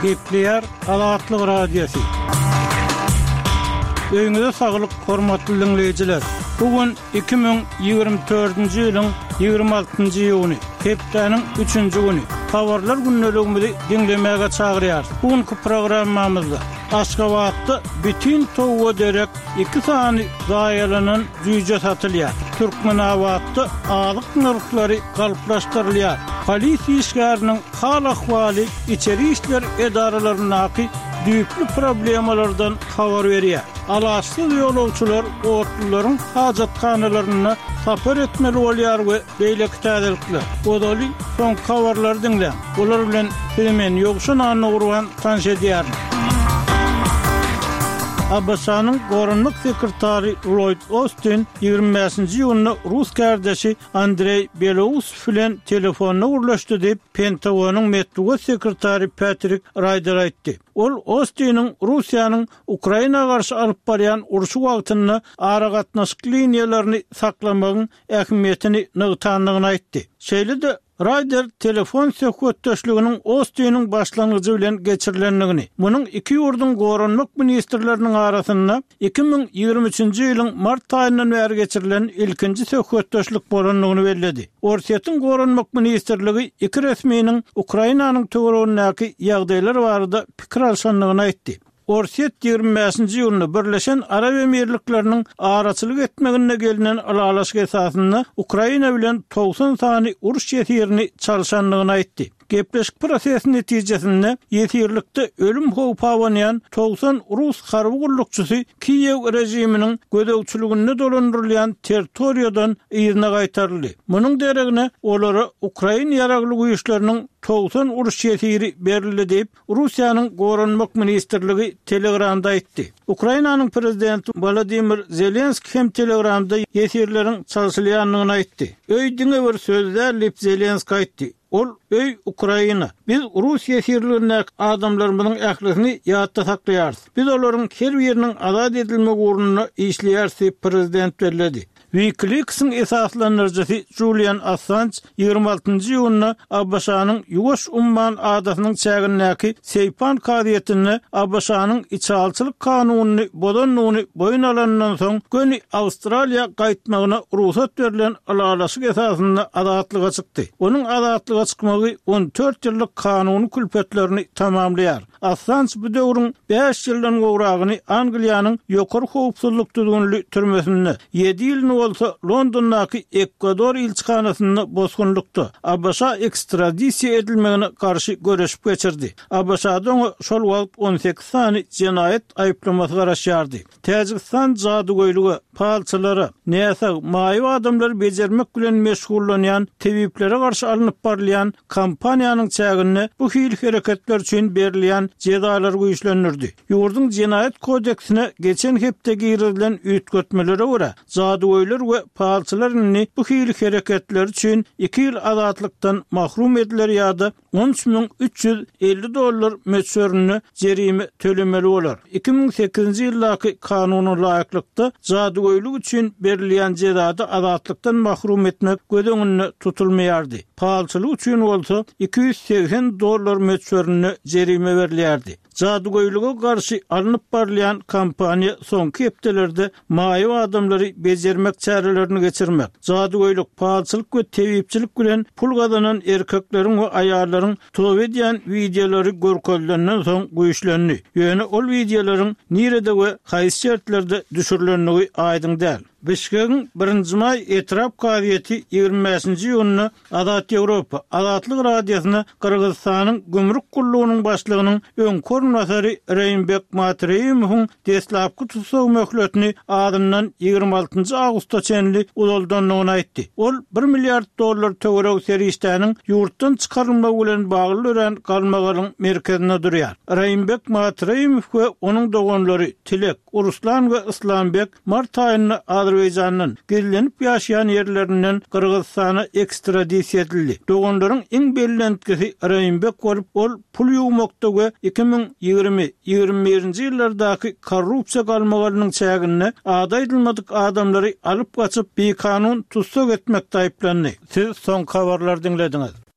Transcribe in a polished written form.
Gepleyer Azatlyk Radiosu. Öňüňizde saglyk, hormatly dinleyijiler. Bugün 2024-nji ýylyň 26-njy ýuny, hepdeniň 3-nji güni. Habarlar günneligimizi dinlemäge çagyrýar. Bugünkü programmamyzda Aşgabatda bütün towa derek 2 sany daýalanan jüýje satylýar. Türkmenabatda alyk narxlary galyplaşdyrylýar. Polisiýa işgäriniň hal ahwaly içeri işler edaralarynaky düýpli problemalardan habar berýär. Alaşsyz ýolagçylar ortlaryň hajatkhanalaryna sapar etmeli bolýar we beýleki täzelikler. Odaly son habarlar dinle. Olar bilen hemen ýogşan anyny urwan tanşedýär. Abbasanyň gorunluk sekretary Lloyd Austin 25-nji ýylyny Rus kardeşi Andrey Belousov bilen telefonna urlaşdy diýip Pentagonyň medeniýet sekretary Patrick Ryder aýtdy. Ol Austin'in Russiýanyň Ukraina garşy alyp barýan uruşy wagtyny ara gatnaşyk liniýalaryny saklamagyň ähmiýetini nygtanlygyny aýtdy. Şeýle-de Ryder telefon söhbetdeşliginiň Austin'in başlangyjy bilen geçirilendigini, munyň iki ýurdun gorunluk ministrleriniň arasynda 2023-nji ýylyň mart aýyndan bäri geçirilen ilkinji söhbetdeşlik bolanlygyny bellädi. Orsiýetiň gorunluk ministrligi iki resminiň Ukrainanyň töweregindäki ýagdaýlar barada pikir alşanlygyny aýtdy. Orsiýet 25-nji ýylyny Birleşen Arab Emirlikleriniň araçylyk etmegine gelinen alalaşyk esasynda Ukraina bilen 90 sany uruş ýetirini çalşanlygyny aýtdy. Gepleşik prosesinin netijesinde yetirlikte ölüm howpy awanyan 90 Rus harby gullukçysy Kiyew rejiminiň gödäwçiligine dolandyrylýan territoriýadan ýerine gaýtaryldy. Munyň deregine olary Ukraina ýaragly güýçleriniň 90 uruş ýetiri berildi diýip Russiýanyň gorunluk ministrligi Telegramda aýtdy. Ukrainanyň prezidenti Volodymyr Zelenski hem Telegramda ýetirleriň çalşylýanlygyny aýtdy. Öýdüňe bir sözde Lip Zelenski aýtdy. Ol öy Ukraina. Biz Russiýa ýerlerinde adamlarymyzyň ählisini ýatda saklaýarys. Biz olaryň her biriniň azat edilmek ugruna işleýärsi prezident bellädi. WikiLeaks'ın esaslanırcısı Julian Assange 26-njy ýylyny Abbasanyň ýuwaş umman adatynyň çägindäki Seypan kadiýetini Abbasanyň içalçylyk kanunyny bodanlygyny boyun alandan soň göni Awstraliýa gaýtmagyna ruhsat berilen alalaşyk esasynda azatlyga çykdy. Onuň azatlyga çykmagy 14 ýyllyk kanuny külpetlerini tamamlaýar. Assange bu döwrüň 5 ýyldan gowragyny Angliýanyň ýokary howpsuzlyk düzgünlüği türmesinde 7 ýylyny bolsa Londondaky Ekwador ilçikanasyny bosgunlukda Abbasa ekstradisiýa edilmegine karşı göreşip geçirdi. Abbasada şol wagt 18 sany jenaýet aýplamasy garaşýardy. Täjikistan jadugoýlugy palçylary näse maýy adamlar bejermek bilen meşgullanýan tebiplere garşy alınıp barylýan kampaniýanyň çägini bu hil hereketler üçin berilýän jezalar güýçlendirdi. Ýurdun jenaýet kodeksine geçen hepde girilen üýtgetmelere görä jadugoýlar we palçylaryny bu hil hereketler üçin 2 ýyl azatlykdan mahrum ediler ýa-da $13.350 meçhörüni jerime tölemeli bolar. 2008-nji ýyldaky kanunyna laýyklykda jadugoýluk üçin berilýän jezada azatlykdan mahrum etmek gödeňinde tutulmaýardy. Palçylyk üçin bolsa $280 meçhörüni jerime berilýärdi. Jadugoýluga garşy alınıp barylýan kampaniýa soňky hepdelerde maýy adamlary bejermek çärelerini geçirmek, jadugoýluk, palçylyk we tebipçilik bilen pul gazanan erkekleriň we aýallaryň tow edýän wideolary görkezlenden soň güýçlendi. Ýöne ol wideolaryň nirede we haýsy şertlerde düşürilenligi aýdyň däl. Bişkek'in 1-nji may etrap kadiýeti 25-nji ýylyny Azat Ýewropa Azatlyk radiosyna Kyrgyzstanyň gümrük gullugynyň başlygynyň öňkör nasary Reýnbek Matreýemowyň deslapky tutsaw möhletini adından 26-njy awgustda çenli uzaldanlygyny aýtdy. Ol $1 milliard töwerek serişdäniň ýurtdan çykarylmagy bilen bagly galmagalyň merkezinde durýar. Reýnbek Matreýemow we onuň doganlary Tilek, Uruslan we Islambek mart aýyna Azerbaýjanyň gerilenip ýaşaýan ýerlerinden Kyrgyzstana ekstradisiýa edildi. Doganlaryň iň bellentkisi Reýnbek bolup ol pul ýuwmakda we 2020-21-nji ýyllardaky korrupsiýa galmagalynyň çägine ada edilmedik adamlary alyp gaçyp bekanun tutsak etmekde aýplandy. Siz soň habarlar dinlediňiz.